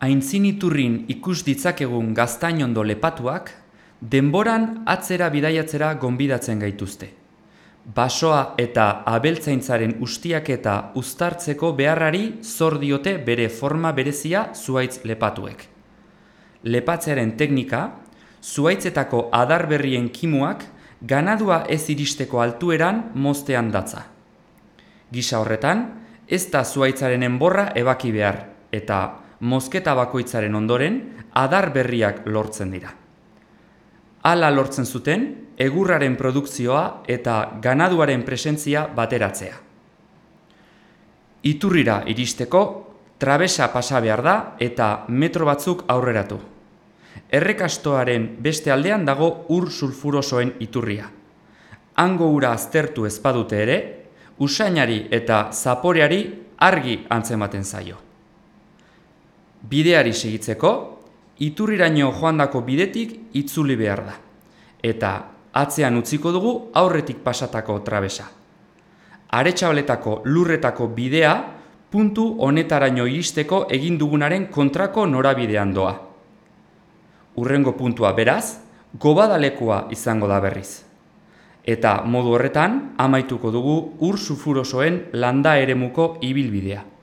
Aintziniturrin ikus ditzakegun gaztainondo lepatuak, denboran atzera bidaiatzera gonbidatzen gaituzte. Basoa eta abeltzaintzaren ustiaketa uztartzeko beharrari zor diote bere forma berezia zuhaitz lepatuek. Lepatzearen teknika, zuhaitzetako adar berrien kimuak ganadua ez iristeko altueran moztean datza. Gisa horretan, ez da zuhaitzaren enborra ebaki behar, eta mozketa bakoitzaren ondoren adar berriak lortzen dira. Hala lortzen zuten, egurraren produkzioa eta ganaduaren presentzia bateratzea. Iturrira iristeko, trabesa pasa behar da eta metro batzuk aurreratu. Errekastoaren beste aldean dago ur sulfurosoen iturria. Hango ura aztertu ez badute ere, usainari eta zaporeari argi antzematen zaio. Bideari segitzeko, iturriraino joandako bidetik itzuli behar da. Eta atzean utziko dugu aurretik pasatako trabesa. Aretxabaletako lurretako bidea puntu honetaraino iristeko egin dugunaren kontrako norabidean doa. Hurrengo puntua beraz, gobadalekua izango da berriz. Eta modu horretan amaituko dugu ur sulfurosoen landa eremuko ibilbidea.